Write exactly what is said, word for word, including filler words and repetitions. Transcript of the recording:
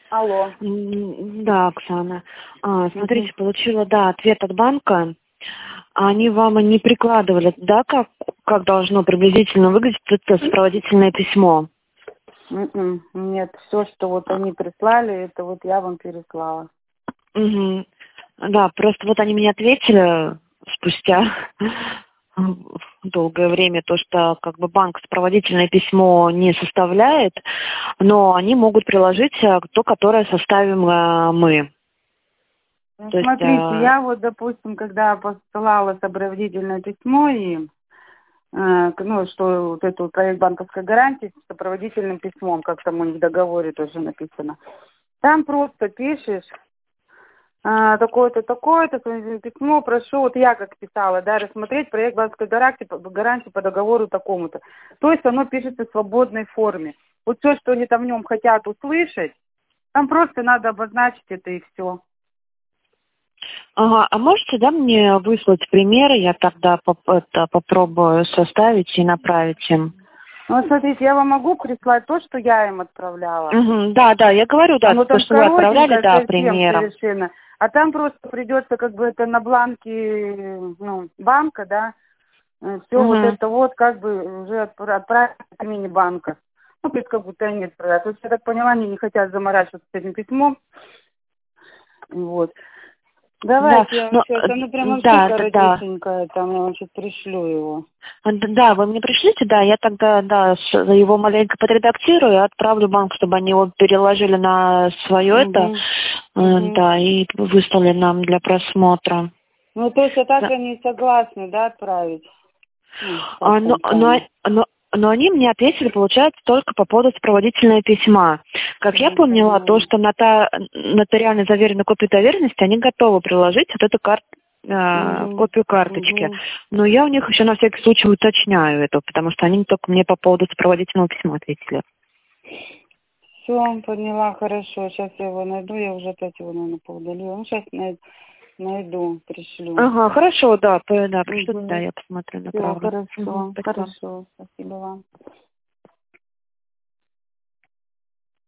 Алло. М, Да, Оксана. А, Угу. смотрите, получила, да, ответ от банка. Они вам и не прикладывали, да, как, как должно приблизительно выглядеть это сопроводительное письмо? М-м. Нет, все, что вот они прислали, это вот я вам переслала. Угу. Да, просто вот они мне ответили спустя долгое время, то, что как бы банк сопроводительное письмо не составляет, но они могут приложить э, то, которое составим э, мы. Ну, То есть, смотрите, э, я вот, допустим, когда посылала сопроводительное письмо им, э, к- ну, что вот эту проект банковской гарантии с сопроводительным письмом, как там у них в договоре тоже написано, там просто пишешь, а, такое-то, такое-то, сопроводительное письмо, прошу, вот я как писала, да, рассмотреть проект банковской гарантии, по- гарантии по договору такому-то. То есть оно пишется в свободной форме. Вот все, что они там в нем хотят услышать, там просто надо обозначить это и все. ага, а можете, да, мне выслать примеры, я тогда поп- это, попробую составить и направить им. Ну, вот смотрите, я вам могу прислать то, что я им отправляла. Мгм, да, да, я говорю, да, Оно то, там что вы отправляли, коротенькое да, совсем примером. совершенно. А там просто придется как бы это на бланке, ну, банка, да, все вот Угу. это вот как бы уже отпра- отправить от имени банка. Ну, то есть как будто они отправляют. То есть, я так поняла, они не хотят заморачиваться с этим письмом. Вот. Да, Давайте я вам но, сейчас, э, оно прям вообще да, да, да. коротюсенькое, там я вам сейчас пришлю его. А, д- Да, вы мне пришлите, да, я тогда, да, с- его маленько подредактирую и отправлю банк, чтобы они его переложили на свое это, Угу. э, Угу. да, и выслали нам для просмотра. Ну, то есть, а так Да. они согласны, да, отправить? Ну, по А, но, но, окончании. но, но они мне ответили, получается, только по поводу сопроводительного письма. Как я Ну, поняла, то, поняла. что нота, нотариально заверенную копию доверенности, они готовы приложить вот эту кар- э, Угу. копию карточки. Угу. Но я у них еще на всякий случай уточняю это, потому что они только мне по поводу сопроводительного письма ответили. Все, поняла, хорошо. Сейчас я его найду, я уже опять его, наверное, поудалила. Ну, сейчас найду, пришлю. Ага, хорошо, да, п- да, пришлют, да, Угу. я посмотрю, Все, направлю. Угу, хорошо, спасибо. хорошо. Спасибо вам.